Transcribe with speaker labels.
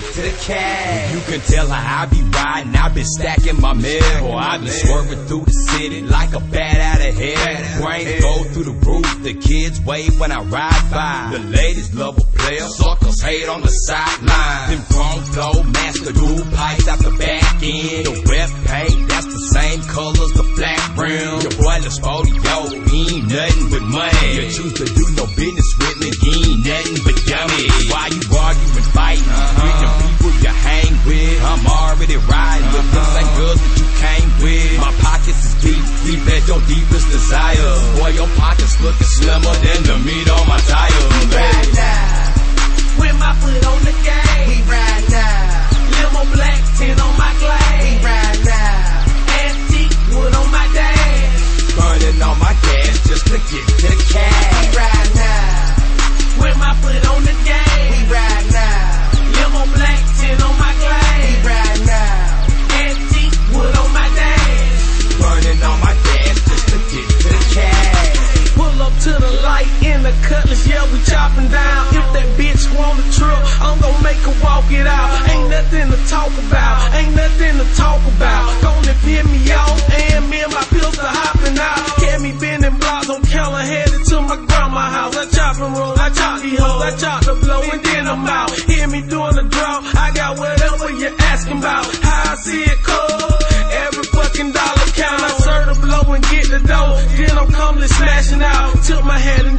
Speaker 1: to the cash. You can tell how I be riding, I been stacking my mail. I been swerving through the city like a bat out of hell. Brains go through the roof, the kids wave when I ride by. The ladies love a player, suckers hate on the sideline. Them chrome flow, master dude pipes out the back end. The wet paint, that's the same colors, the flat rim. Your boy looks 40, yo, he ain't nothing but money. You choose to do no business with me, he ain't nothing but dummy. Why you arguing, fighting with the people you hang with? I'm already riding with them same girls that you came with. My pockets is deep as your deepest desire. Boy, your pockets looking slimmer than the meat on my tires.
Speaker 2: We ride now, with my foot on the gas. We ride now, limo black, 10 on my glass. We ride now, antique wood on my dash.
Speaker 1: Burning all my gas just to get to the cash.
Speaker 2: We ride now, with my foot on the gas. We ride now, limo black, 10 on my glass. We ride now, antique wood on my dash.
Speaker 1: Burning all my gas just to get to the cash.
Speaker 2: Pull up to the light in the Cutlass, yeah, we chopping down. If that bitch want a trip, I'm gon' make her walk it out. Ain't nothing to talk about, ain't nothing to talk about. Gonna pin me off, and me and my pills are hopping out. Get me bending blocks on Keller, headed to my grandma's house. I chop and roll, I chop these hoes, I chop the blow, and then I'm out. Hear me doing the draw, I got whatever you're asking about. How I see it, cuz every fucking dollar count. I serve the blow and get the dough, then I'm comely smashing out. Took my head and